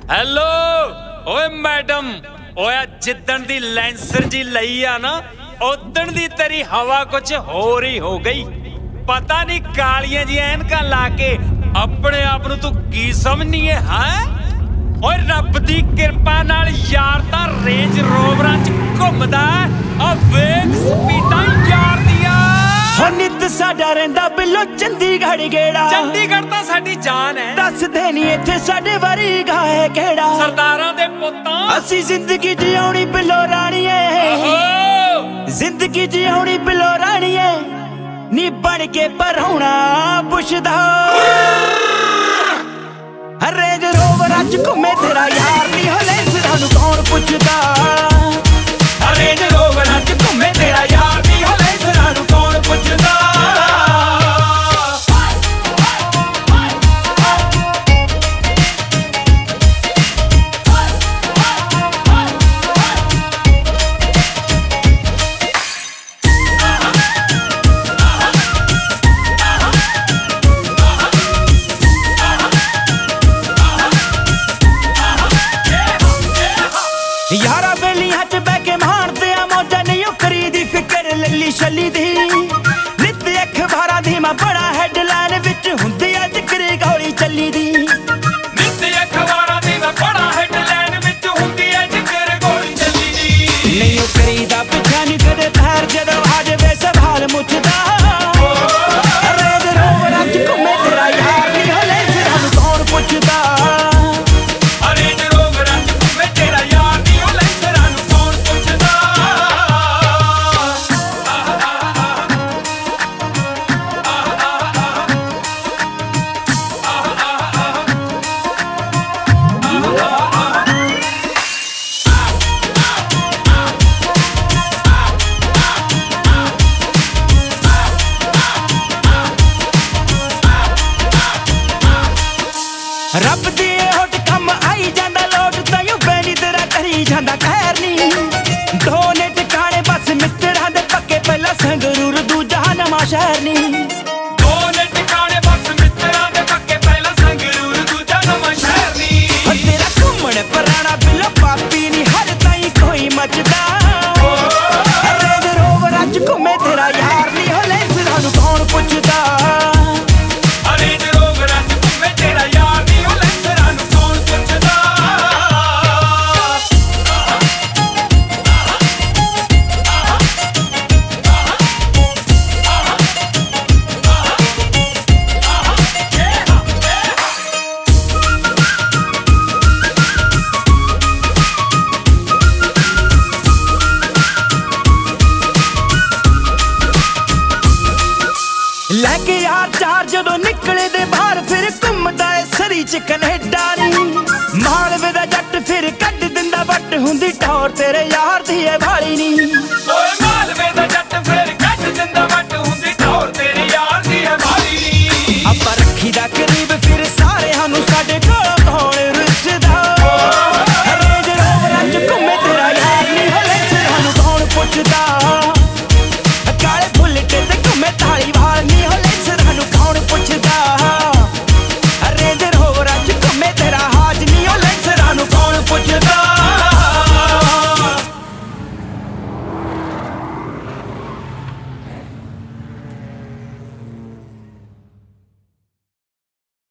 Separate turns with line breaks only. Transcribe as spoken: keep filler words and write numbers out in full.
Hello ਓਏ madam, ਓਏ ਜਿੱਦਣ ਦੀ ਲੈਂਸਰ ਜੀ ਲਈ ਆ ਨਾ ਉਦਣ ਦੀ ਤੇਰੀ ਹਵਾ ਕੁਛ ਹੋਰ ਹੀ ਹੋ ਗਈ। ਪਤਾ ਨਹੀਂ ਕਾਲੀਆਂ ਜੀ ਐਨਕਾਂ ਲਾ ਕੇ ਆਪਣੇ ਆਪ ਨੂੰ ਤੂੰ ਕੀ ਸਮਝਨੀ ਹੈ ਹੈਂ? ਓਏ ਰੱਬ ਦੀ ਕਿਰਪਾ ਨਾਲ ਯਾਰ ਤਾਂ ਰੇਂਜ ਰੋਵਰਾਂ 'ਚ ਘੁੰਮਦਾ, ਆ ਵੇਖ ਸਪੀਡਾਂ ਯਾਰ ਦੀਆਂ।
ਹੋ ਨਿੱਤ ਸਾਡਾ ਰਹਿੰਦਾ ਬਿੱਲੋ ਚੰਡੀਗੜ੍ਹ ਗੇੜਾ,
ਚੰਡੀਗੜ੍ਹ ਤਾਂ ਸਾਡੀ ਜਾਨ ਹੈ।
ਦੱਸਦੇ ਨਹੀਂ ਇੱਥੇ ਸਾਡੇ ਵਾਰੀ ਗਾਏ ਕਿਹੜਾ,
ਸਰਦਾਰਾਂ ਦੇ ਪੁੱਤਾਂ
ਅਸੀਂ ਜ਼ਿੰਦਗੀ ਜਿਉਣੀ ਬਿੱਲੋ ਰਾਣੀਏ, ਜ਼ਿੰਦਗੀ ਜਿਉਣੀ ਬਿੱਲੋ ਰਾਣੀਏ, ਨੀ ਬਣ ਕੇ ਪਰਹੁਣਾ ਪੁੱਛਦਾ। ਰੇਂਜ ਰੋਵਰ ਅੱਜ ਘੁੰਮੇ ਤੇਰਾ ਯਾਰ ਨੀ ਹੋ ਲੈਂਸਰਾਂ ਨੂੰ ਕੌਣ ਪੁੱਛਦਾ। ਰੇਂਜ ਰੋਵਰ ਅੱਜ ਘੁੰਮੇ ਤੇਰਾ ਯਾਰ ਨੀ ਹੋ ਲੈਂਸਰਾਂ ਨੂੰ ਕੌਣ ਪੁੱਛਦਾ। ਯਾਰਾ ਬੇਲੀਆਂ 'ਚ ਬਹਿ ਕੇ ਮਾਣਦੇ ਆ ਮੌਜਾਂ, ਨਹੀਂ ਉਹ ਕਰੀਦੀ ਫਿਕਰ ਲੱਲੀ ਛੱਲੀ ਦੀ। ਨਿੱਤ ਅਖਬਾਰਾਂ ਦੀ ਮੈਂ ਬੜਾ ਹੈਡਲਾਈਨ ਵਿੱਚ ਹੁੰਦੀ ਆ ਜ਼ਿਕਰ ਗੋਲੀ ਚੱਲੀ ਦੀ।
ਨਿੱਤ ਅਖਬਾਰਾਂ ਦੀ ਮੈਂ ਬੜਾ ਹੈਡਲਾਈਨ ਵਿੱਚ ਹੁੰਦੀ ਆ ਜ਼ਿਕਰ ਗੋਲੀ ਚੱਲੀ ਦੀ।
ਨਹੀਂ ਉਹ ਕਰੀਦਾ ਪਿੱਛਾ ਨਹੀਂ ਕਦੇ ਪੈਰ ਜਦੋਂ ਆ ਜਾਵੇ ਸਵਾਲ ਮੁੱਛਦਾ। ਰੇਂਜ ਰੋਵਰ ਅੱਜ ਘੁੰਮੇ ਤੇਰਾ ਯਾਰ ਨੀ ਹੋ ਲੈਂਸਰਾਂ ਨੂੰ ਕੌਣ ਪੁੱਛਦਾ। ਰੱਬ ਦੀ ਹੋਟ ਕੰਮ ਆਈ ਜਾਂਦਾ ਲੋਟ, ਤਾਈਓ ਬੈਣੀ ਤੇਰਾ ਕਰੀ ਜਾਂਦਾ ਖੈਰ ਨੀ। ਦੋ ਨੇ ਟਿਕਾਣੇ ਬਸ ਮਿੱਤਰਾਂ ਦੇ ਪੱਕੇ, ਪਹਿਲਾ ਸੰਗਰੂਰ ਦੂਜਾ ਨਵਾਂ ਸ਼ਹਿਰ ਨੀ।
ਦੋ ਨੇ ਟਿਕਾਣੇ ਬਸ ਮਿੱਤਰਾਂ ਦੇ ਪੱਕੇ, ਪਹਿਲਾ ਸੰਗਰੂਰ ਦੂਜਾ ਨਵਾਂ ਸ਼ਹਿਰ ਨੀ।
ਤੇਰਾ ਘੁੰਮਣ ਪੁਰਾਣਾ ਬਿੱਲੋ ਪਾਪੀ ਨੀ ਹਰ ਤਾਈ ਕੋਈ ਮੱਚਦਾ। ਰੇਂਜ ਰੋਵਰ ਅੱਜ ਘੁੰਮੇ ਤੇਰਾ ਯਾਰ ਨੀ ਹੋ ਲੈਂਸਰਾਂ ਨੂੰ ਕੌਣ ਪੁੱਛਦਾ। ਲੈ ਕੇ ਯਾਰ ਚਾਰ ਜਦੋਂ ਨਿਕਲੇ ਦੇ ਬਾਹਰ, ਫਿਰ ਘੁੰਮਦਾ ਏ ਸਰੀ ਚ ਕੈਨੇਡਾ।